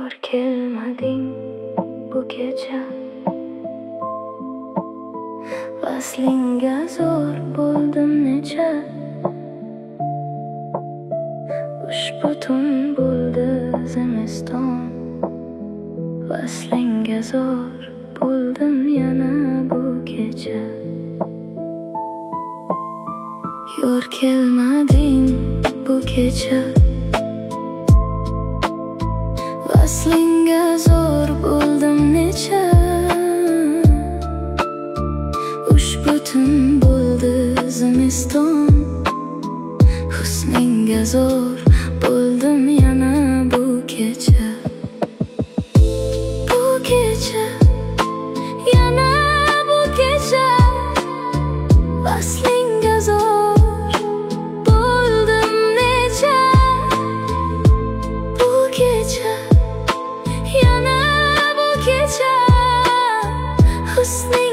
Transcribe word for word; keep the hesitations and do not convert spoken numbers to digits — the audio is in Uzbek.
Yor kelmading bu kecha, vaslingga zo'r bo'ldim necha. Bushbutun bo'ldi zimiston, vaslingga zo'r bo'ldim yana bu kecha. Yor kelmading bu kecha, vaslingga zo'r bo'ldim necha. Bushbutun bo'ldi zimiston, husningga zo'r bo'ldim yana bu kecha. Bu kecha, yana bu kecha, vaslingga zo'r bo'ldim necha. Bu kecha, yana bu kecha, husningga